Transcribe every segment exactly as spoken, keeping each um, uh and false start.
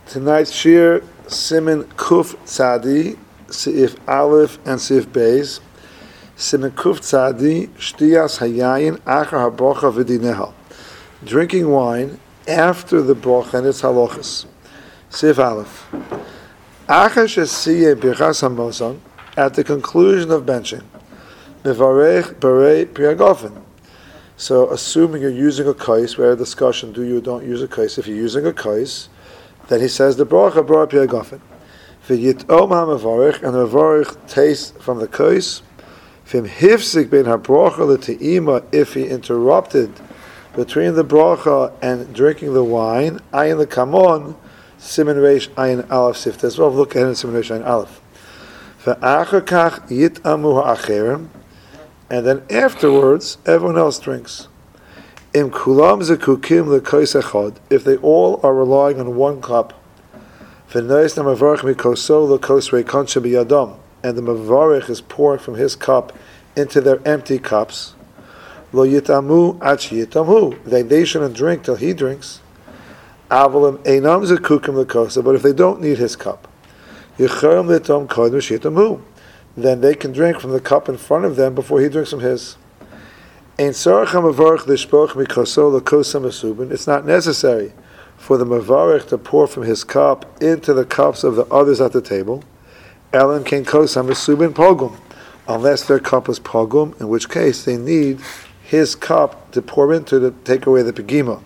Tonight's shir, Siman Kuf Tzadi, Seif Aleph and Seif Beis. Siman Kuf Tzadi, Shtiyas Hayayin Achar HaBrocha V'Dineha. Drinking wine after the brocha and its halachas. Seif Aleph. Achar Shesiyeh Birchas HaMazon, at the conclusion of benching. Mevarech Barei Priyagofen. So, assuming you're using a kais, we had a discussion, do you or don't use a kais? If you're using a kais, then he says the bracha b'ra piyagofen. V'yitom ha'mevarich, and the mevarich tastes from the kais. V'im hifzik ben ha'bracha l'te'ima, if he interrupted between the bracha and drinking the wine, ayin l'kamon, simen reish ayin aleph siftes. Well, look at it in simen reish ayin aleph. V'achar kach yitamu ha'acherim, and then afterwards, everyone else drinks. Im kulam zekukim lekos echad, if they all are relying on one cup, v'nois namavarich mikoso lekos reikonsha biyadam, and the mavarich is poured from his cup into their empty cups, lo yitamu achi yitamu, they, they shouldn't drink till he drinks. Avalim einam zekukim lekosa, but if they don't need his cup, yicharim litom kodem shitamu, then they can drink from the cup in front of them before he drinks from his. It's not necessary for the mavarich to pour from his cup into the cups of the others at the table, unless their cup is pogum, in which case they need his cup to pour into to take away the pegima.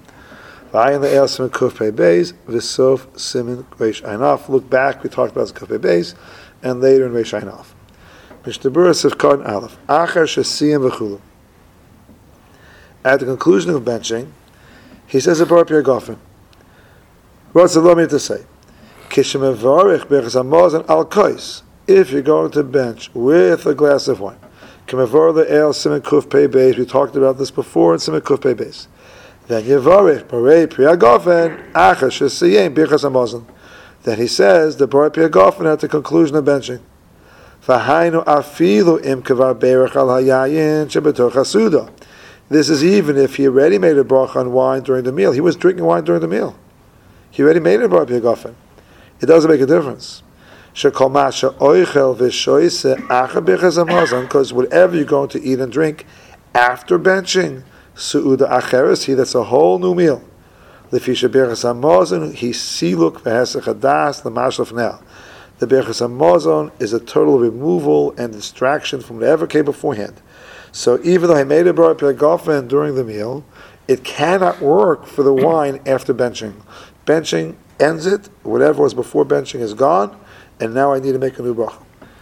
Look back, we talked about Kuf Beis, and later in Reish Ayin Aleph. Mishtabura Sivkon Aleph. Achar Shesiyim V'chulu. At the conclusion of benching, he says a bar piyagofen. What's the law mean to say? Kishemevarich b'chas hamazon al kais. If you're going to bench with a glass of wine, kemevar le'el simen kuf pei beis. We talked about this before in simen kuf pei beis. Then yevarich barei piyagofen achar shesiyim b'chas hamazon. Then he says the bar piyagofen at the conclusion of benching. V'hainu afilu im kavar beirach al hayayin shebetoch hasuda. This is even if he already made a bracha on wine during the meal. He was drinking wine during the meal. He already made a bracha piyagofen. It doesn't make a difference. Because whatever you're going to eat and drink after benching, su'uda acheres, he that's a whole new meal. Lefisha birchas hamazon, he siluk v'hesach hadas l'mashlef now. The birchas hamazon is a total removal and distraction from whatever came beforehand. So even though he made a bar piyagofen during the meal, it cannot work for the wine after benching. Benching ends it, whatever was before benching is gone, and now I need to make a new bracha.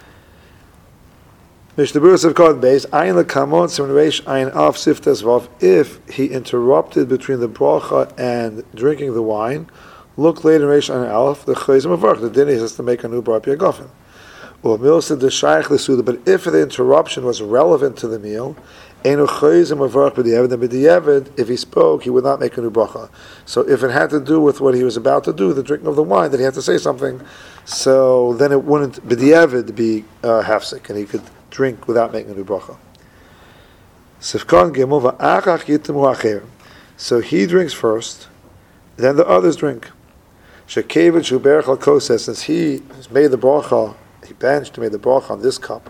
Mishtabur Sivkon Beis, ayin lekamon simen reish ayin af siftes vav, if he interrupted between the bracha and drinking the wine, look later in reish ayin aleph, the chayzim avarch, the dinner has to make a new bar piyagofen. But if the interruption was relevant to the meal, if he spoke, he would not make a new bracha. So if it had to do with what he was about to do, the drinking of the wine, then he had to say something, so then it wouldn't b'diavad be uh, hafsik, and he could drink without making a new bracha. So he drinks first, then the others drink. Since he has made the bracha, he benched, made the bracha on this cup.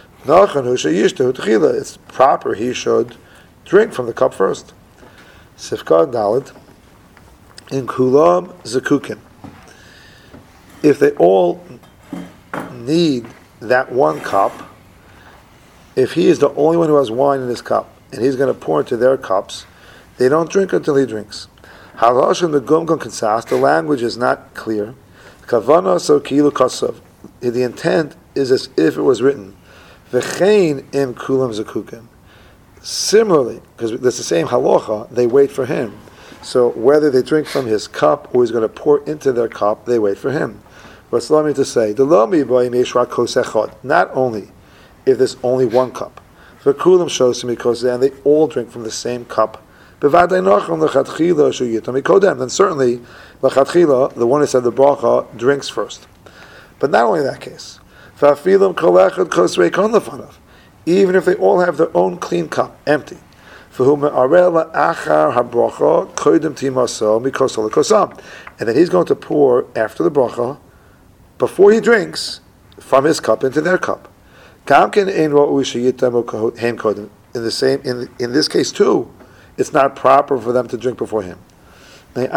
It's proper, he should drink from the cup first. Sifkad Daled, in kulam zekukim. If they all need that one cup, if he is the only one who has wine in his cup, and he's going to pour into their cups, they don't drink until he drinks. The language is not clear. Kavana so kilu kasav. The intent is as if it was written, V'chein im kulam zekukim. Similarly, because it's the same halacha, they wait for him. So whether they drink from his cup or he's going to pour into their cup, they wait for him. What's allowed me to say? Not only if there's only one cup. V'kulam shows to me because then they all drink from the same cup. Then certainly, the one who said the bracha drinks first. But not only that case, even if they all have their own clean cup, empty, And then he's going to pour after the bracha, before he drinks, from his cup into their cup. In the same, in in this case too, it's not proper for them to drink before him. Since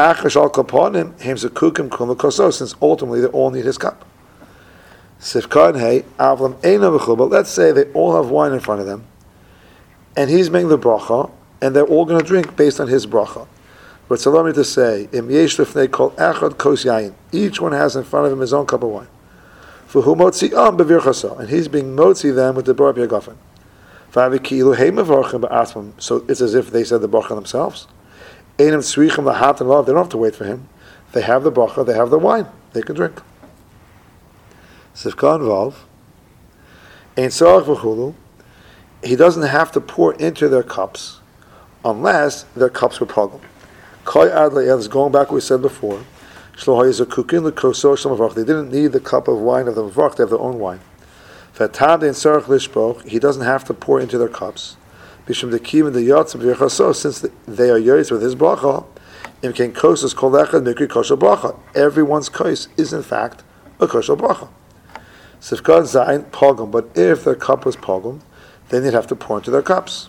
ultimately they all need his cup. But let's say they all have wine in front of them, and he's making the bracha, and they're all going to drink based on his bracha. But allow me to say, each one has in front of him his own cup of wine. And he's being motzi them with the bar b'yagafen. So it's as if they said the bracha themselves. They don't have to wait for him. They have the bracha, they have the wine. They can drink. Sivka involve. He doesn't have to pour into their cups unless their cups were pogum. Is going back what we said before. They didn't need the cup of wine of the Mavarch, they have their own wine. He doesn't have to pour into their cups. Since they are yoyz with his bracha, everyone's kos is in fact a kosher bracha. Sifkad zayin pogum, but if their cup was pogum, then they'd have to pour into their cups.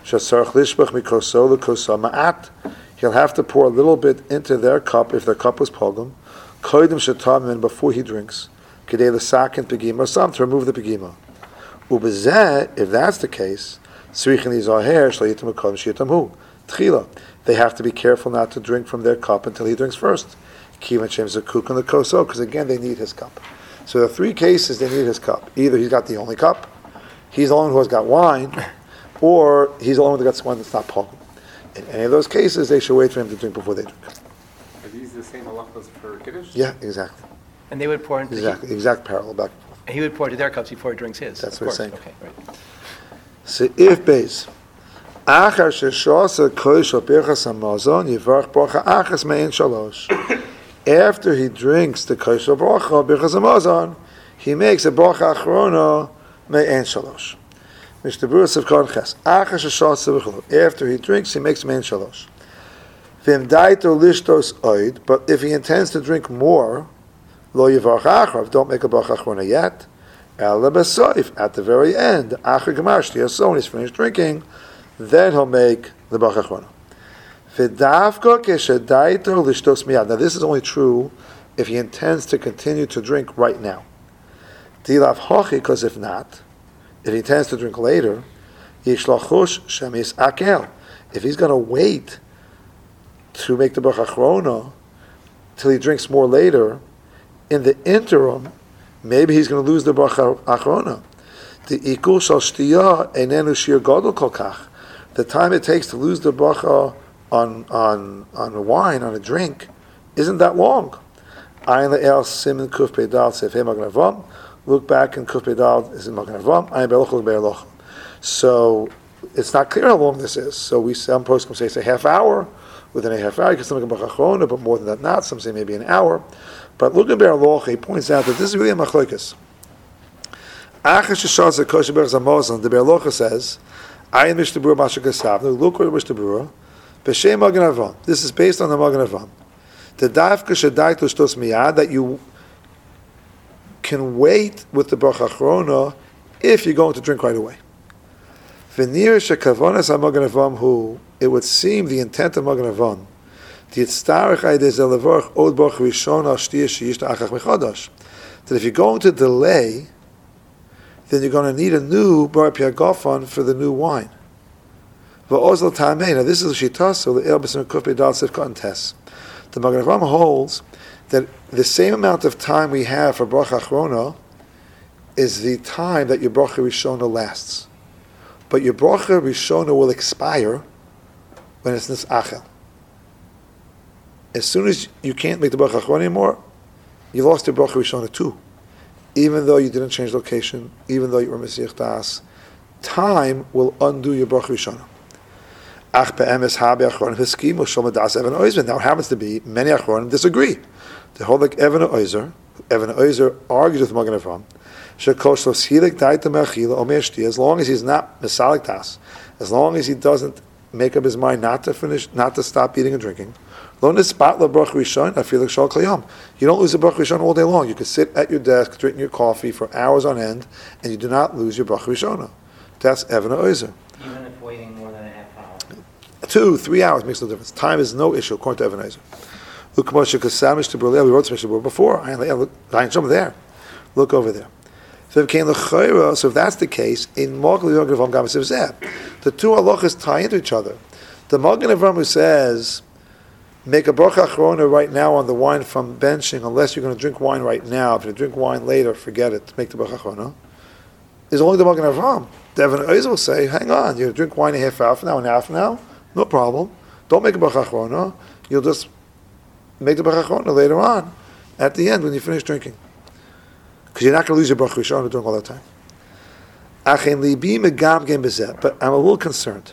He'll have to pour a little bit into their cup if their cup was pogum, before he drinks, to remove the pegima. If that's the case, they have to be careful not to drink from their cup until he drinks first. Because again, they need his cup. So the three cases they need his cup. Either he's got the only cup, he's the only one who has got wine, or he's the only one that got wine that's not pogum. In any of those cases, they should wait for him to drink before they drink. Are these the same halachas for Kiddush? Yeah, exactly. And they would pour into exactly, the, exact parallel back. And he would pour into their cups before he drinks his. That's what he's saying. Okay, right. So if base, achar sheshasa koish birchas hamazon yivarach bracha achas mein shalosh. After he drinks the koish bracha birchas hamazon, he makes a bracha achrona mein shalosh. Mishnah Berurah Sivkon Ches. Achar sheshasa b'chol. After he drinks, he makes mein shalosh. V'im daito lishtos oid. But if he intends to drink more, lo yivarach achrav. Don't make a bracha achrona yet. At the very end, after when he's finished drinking, then he'll make the bracha achrona. Now this is only true if he intends to continue to drink right now. Because if not, if he intends to drink later, if he's going to wait to make the bracha achrona till he drinks more later, in the interim, maybe he's going to lose the bracha achrona. The ikul shal shtiyah einenu shir gadol kol kach. The time it takes to lose the bracha on on on a wine, on a drink, isn't that long. Ayin le'el simin kuf pedal sefei magen avam. Look back in kuf pedal is in magen avam. Ayin be'elochel be'elochel. So it's not clear how long this is. So we some poskim say it's a half hour. Within a half hour, you can still make a bracha achrona, but more than that, not. Some say maybe an hour. But look at Be'er Locha, he points out that this is really a machlokes. Achas sheshas kosher berachas hamazon, the Be'er Locha says, Ayin Mishnah Berurah Masha Kasavnu. Look at Mishnah Berurah. B'shem Magen Avam. This is based on the Magen Avam. The dafka shadayt l'shtos miyad, that you can wait with the bracha achrona if you're going to drink right away. V'nir shekavonas ha-Magen Avam hu. It would seem the intent of Magen Avam that if you're going to delay, then you're going to need a new bar piagafon for the new wine. Now this is a shita, so the El B'Sim Kuf Be'dal Sivkot Tes. The Magen Avraham holds that the same amount of time we have for bracha achrona is the time that your bracha rishona lasts. But your bracha rishona will expire when it's nisachel. As soon as you can't make the bracha achrona anymore, you lost your bracha rishona too. Even though you didn't change location, even though you were Mesiach Das, time will undo your bracha rishona. Ach be'emes ha be'achronim hiskimu shom das Even Oizer. Now it happens to be many achronim disagree. They hold like Even Oizer. Even Oizer argues with Magen Avraham. Shekol shlos hilik daita me'achila omer shtia. As long as he's not mesalik das, as long as he doesn't make up his mind not to finish, not to stop eating and drinking. Lo nispat la bracha rishon afilu shal kol yom. You don't lose the bracha rishon all day long. You can sit at your desk drinking your coffee for hours on end, and you do not lose your bracha rishona. That's Even HaOzer. Even if waiting more than a half hour. Two, three hours makes no difference. Time is no issue according to Even HaOzer. Look, Moshe Kasamish to Berlin. We wrote Mishnah Berurah before. I look, I show there. Look over there. So if that's the case, in the two halachas tie into each other. The Magen Avraham who says, make a bracha achrona right now on the wine from benching, unless you're going to drink wine right now. If you drink wine later, forget it. Make the bracha achrona. Is only the Magen Avraham. The Even HaOzer will say, hang on, you're going to drink wine a half hour from now, an hour from now, no problem. Don't make a bracha achrona. You'll just make the bracha achrona later on, at the end when you finish drinking. Because you're not going to lose your bracha rishona during all that time. But I'm a little concerned.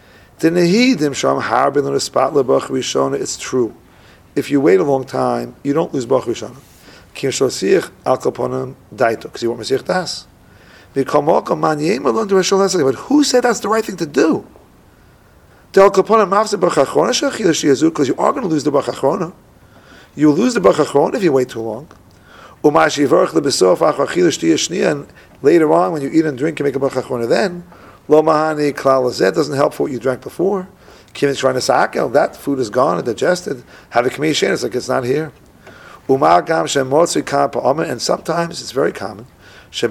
It's true. If you wait a long time, you don't lose bracha rishona. Because you want Mashiach Das. But who said that's the right thing to do? Because you are going to lose the bracha achrona. You will lose the bracha achrona if you wait too long. And later on, when you eat and drink, you make a bracha achrona then. Lo mahani klal hazeh doesn't help for what you drank before. Kim trying to sakel, that food is gone and digested. Have a kamishen, it's like it's not here. And sometimes it's very common that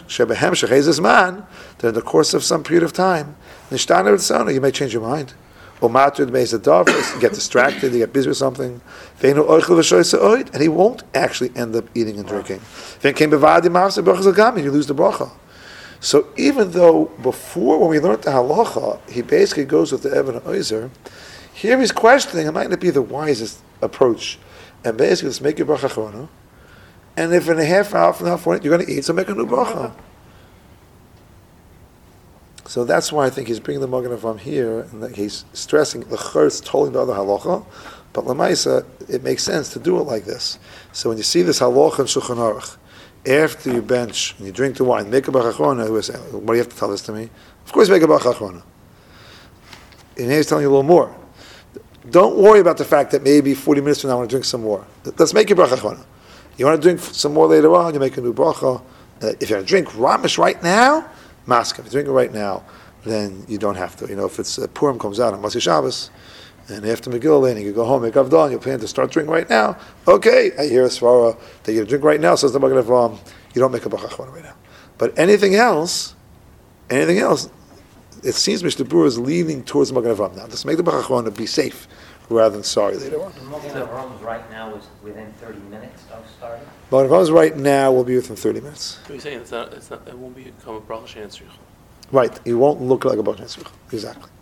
in the course of some period of time, you may change your mind. You get distracted, you get busy with something, and he won't actually end up eating and drinking. You lose the bracha. So even though before, when we learned the halacha, he basically goes with the Even HaOzer, here he's questioning, it might not be the wisest approach. And basically, let's make your bracha achrona, and if in a half hour from now you're going to eat, so make a new bracha. So that's why I think he's bringing the Magen Avraham here, and that he's stressing the chur's totally the other halacha, but lemaisa it makes sense to do it like this. So when you see this halacha in Shulchan Aruch, after you bench and you drink the wine, make a bracha achrona. Who is saying, "What do you have to tell this to me?" Of course, make a bracha achrona. And he's telling you a little more. Don't worry about the fact that maybe forty minutes from now I want to drink some more. Let's make your bracha achrona. You want to drink some more later on, you make a new bracha. Uh, if you're going to drink ramish right now, maska. If you drink it right now, then you don't have to. You know, if it's uh, Purim comes out on Masi Shabbos, and after Megillah, and you can go home, make Avdal, and you plan to start drinking right now, okay, I hear a svara that you drink right now, says the Magen Avraham, you don't make a bracha achrona right now. But anything else, anything else, it seems Mishnah Berurah is leaning towards the Magen Avraham now. Just make the bracha achrona, be safe, rather than sorry later on. The Magen Avraham right now is within thirty minutes of starting? Magen Avraham right now will be within thirty minutes. So you're saying it's not, it's not, it won't become a bracha she'en tzricha. Right, it won't look like a bracha she'en tzricha. Exactly.